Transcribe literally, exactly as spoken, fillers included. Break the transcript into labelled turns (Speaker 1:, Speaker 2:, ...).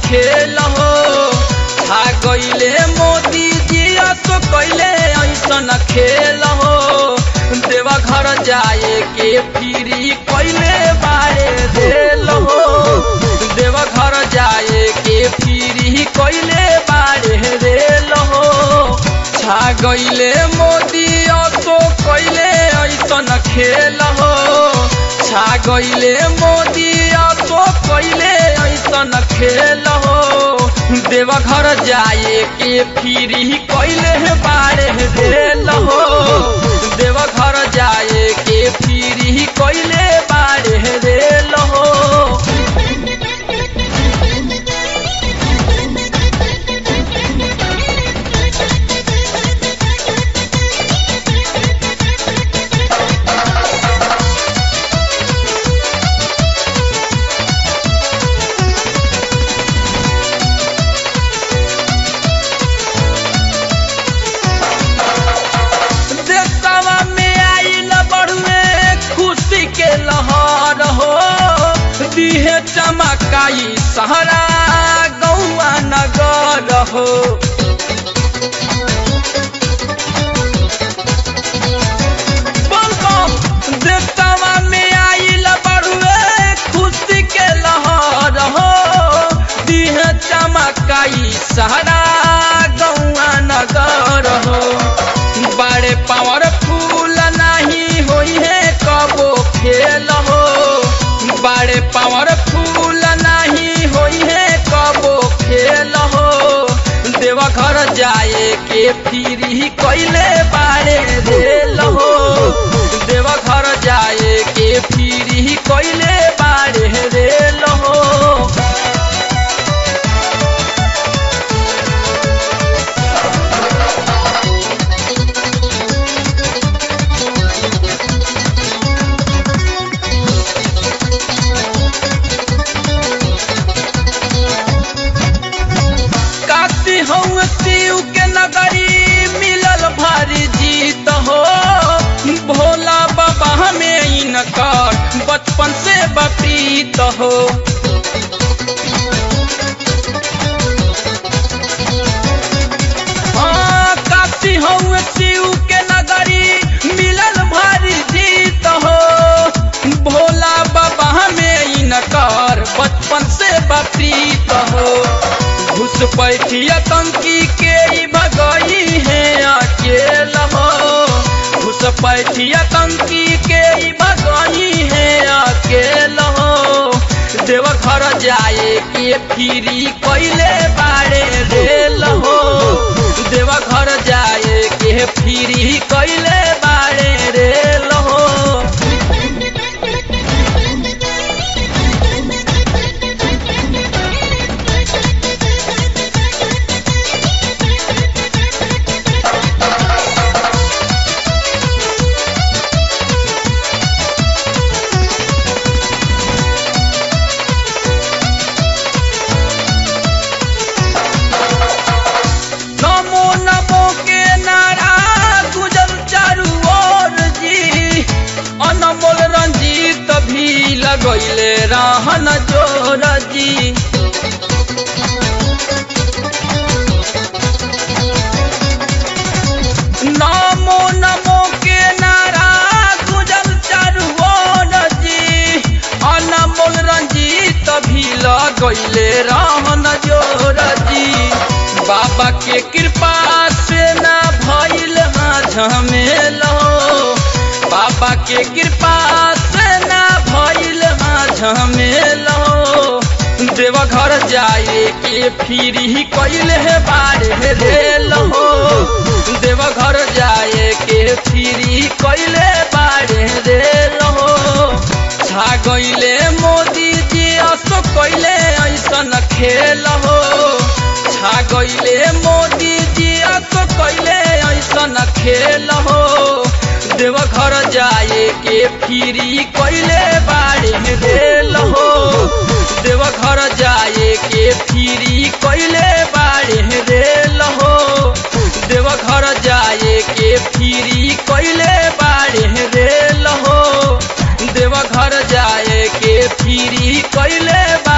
Speaker 1: खेल हो छा गईले मोदी जी असो कैले ऐसन खेल हो देवा घर जाए के फिरी कैले बारे रेल हो देवा घर जाए के फिरी कैले बारे रेल हो छा गईले मोदी असो कैले ऐसन खेल हो छा गईले मोदी असो कैले ऐसन खेल हो देवा घर जाए के फिरी कैले बारे रेल हो देवा घर जाए के फिरी कैले बारे रेल हो लहर हो दिहे चमकाई सहरा गौआ नगर हो देवतावा में आइल बड़ुए खुशी के लहर हो दिहे चमकाई सहरा गौआ नगर हो बड़े पावरफुल नहीं होई है कबो खेल हो बड़े पावरफुल नहीं होई है कबो खेल हो देवा घर जाए के फिरी कैले बारे रेल हो देवा घर जाए के फिरी कैले बारे रेल हो शिव के नगरी मिलल भारी जीत हो भोला बाबा में इनकर बचपन से बपीत हो हाँ काशी हूँ शिव के नगरी मिलल भारी जीत हो भोला बाबा में इनकर बचपन से बपीत हो घुस पैठिया टंकी के भगई है अकेल हो घुस पैठिया टंकी के भगई है अकेल हो देवा घर जाए के फिरी कैले बारे रेल हो देवा घर जाए के फिरी कैले बारे रेल हो गईले रहन जोर जी नमो नमो के नारा गुजल चारू ओर जी अनमोल रंजीत भी गईले रहन जोर जी बाबा के कृपा से ना भइल झमेल हो बाबा के कृपा से ना भइल झमेल हो देवा घर जाए के फिरी कैले बारे रेल हो देवा घर जाए के फिरी कैले बारे रेल हो छा गईले मोदी जी असो कैले ऐसन खेल हो छा गईले मोदी जी असो कैले ऐसन खेल हो देवा घर जाए के फिरी कैले बारे रेल हो देवा घर जाए के फिरी कैले बारे रेल हो देवा घर जाए के फिरी कैले बारे रेल हो देवा घर जाए के फिरी कैले